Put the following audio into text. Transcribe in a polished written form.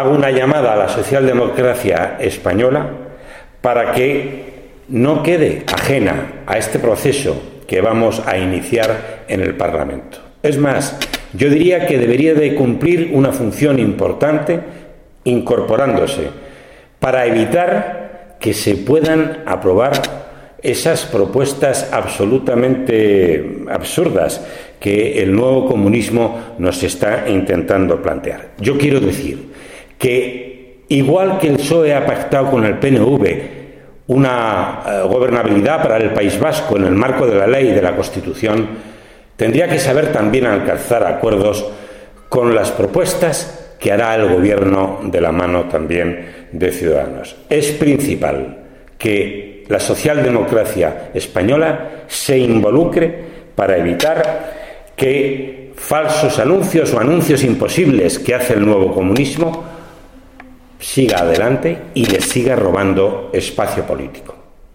hago una llamada a la socialdemocracia española para que no quede ajena a este proceso que vamos a iniciar en el Parlamento. Es más, yo diría que debería de cumplir una función importante incorporándose para evitar que se puedan aprobar esas propuestas absolutamente absurdas que el nuevo comunismo nos está intentando plantear. Yo quiero decir que, igual que el PSOE ha pactado con el PNV una gobernabilidad para el País Vasco en el marco de la ley y de la Constitución, tendría que saber también alcanzar acuerdos con las propuestas que hará el Gobierno de la mano también de Ciudadanos. Es principal que la socialdemocracia española se involucre para evitar que falsos anuncios o anuncios imposibles que hace el nuevo comunismo siga adelante y les siga robando espacio político.